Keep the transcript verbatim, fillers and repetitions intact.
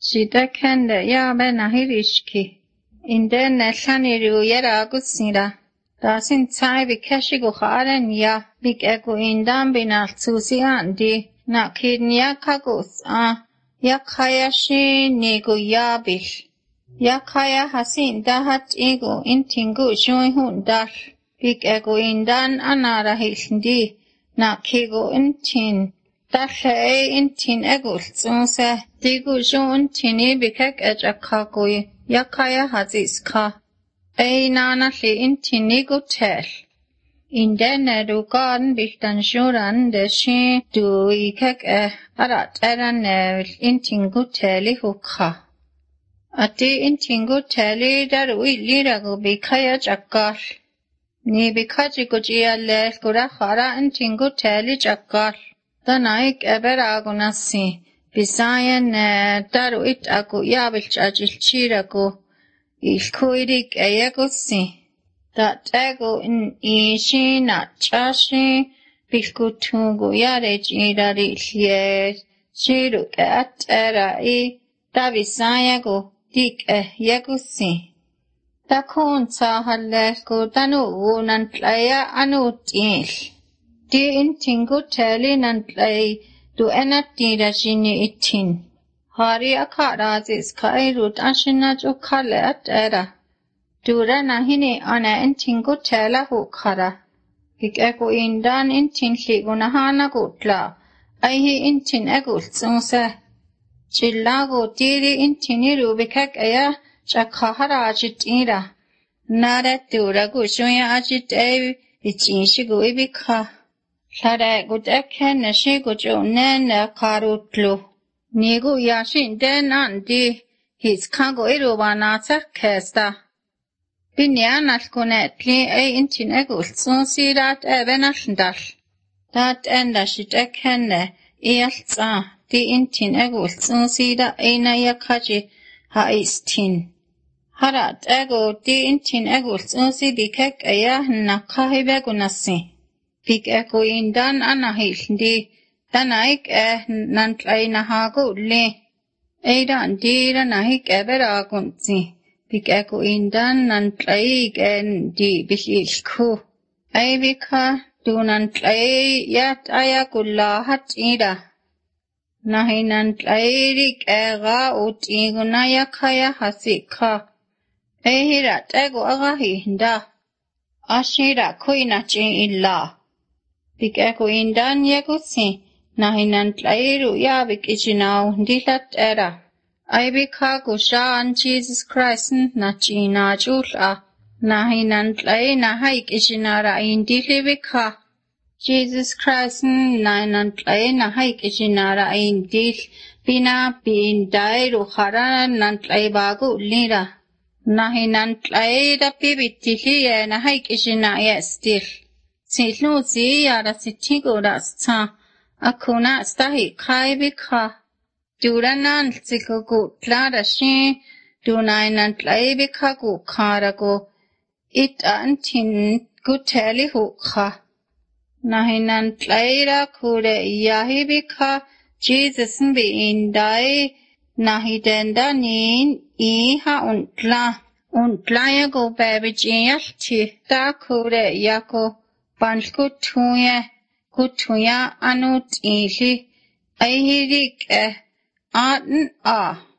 Sida kende ya ben ahirishki. Inde neshaniru yera gusira. Dasin tsai bikeshi gukharen ya. Bik egu indam binal susi andi. Na kidnya kagus ah. Ya kaya shi nigu yabil. Ya kaya hasin dahat igu intingu shui hundal. Bik egu indan anara hilndi. Na kigu intin. Dahle intin egul tsunse. Digu shun tini bikek ejakakui. Ya kaya haziska. Ei nana li intini gutel. Indene rugan bihtan shuran deshi du ikek e arat eran nevil intin guteli hukha. Ati intin guteli daru iliragu bikaya jakal. Ni bikaji gujiyalel gura khara intin guteli jakal. Danaik eberagunasi. Bisayan daru it aku yabil chajilchiragu. Ilkuirik eyagusi. Dat ego in ishi na chashi. Bilkutungu yare jirari liye. Shiruk at era i. Da bisayagu dik e yagusi. Da kun sahalleku danu unantlaya anutil. Di intingu teli nantlay. Du enatira jini itin. Hari akarazis kairut ashinaj ukale at era. Dura nahini ana intingu tela hukara. Ik egu indan intin ligunahana gutla. Aihi intin egul tsunse. Chillagu diri intini rubikek aya chakahara ajit ira. Nare dura gushuya ajit evi ichinshigu ibika. Lare gut eke neshi guju nene karutlu. Nigu yashin den andi. His kango irubana kesta. Binyan alkunetli e intin egul tsunsirat ebenasndal. Dat enda shit ekenne ialtsa. Di intin egul tsunsida eina yakaji ha istin. Harat ego di intin egul tsunsidikek aya nakahibegunasi. Bik ego indan anahilndi. Danaik eh nantlay nahaguli. Eidan dira nahik eberagunsi. Bik ego indan nantlay en di bihilku. Eibika du nantlay yat ayagullahat ira. Nahi nantlayrik ega ut igunaya kaya hasika. Eihirat ego agahinda. Ashira kuinachi illa. Bik ego indan yegusi. Nahi nantlayru yabik ijinaw dilat era. Aibika gushaan Jesus Christ na china jul'a. Nahi nantlay nahaik ijinara indilibika. Jesus Christ na nantlay nahaik ijinara indil. Bina bindairu khara nantlay bagu lira. Nahi nantlay da bibitiliye nahaik ijina yestil. Silnu ziyara sitigura sta. Akuna stahi kaibika. Duranan sikugu tlarashi. Dunainan tlaibika gu karago. It antin guteli hukha. Nahinan tlaira kure yahibika. Jesus mbi indai. Nahidenda nin iha untla. Untla yago babijiyalti. Da kure yako. Bankutuye. Kutuya anut ili. Aihirik eh. Aten a.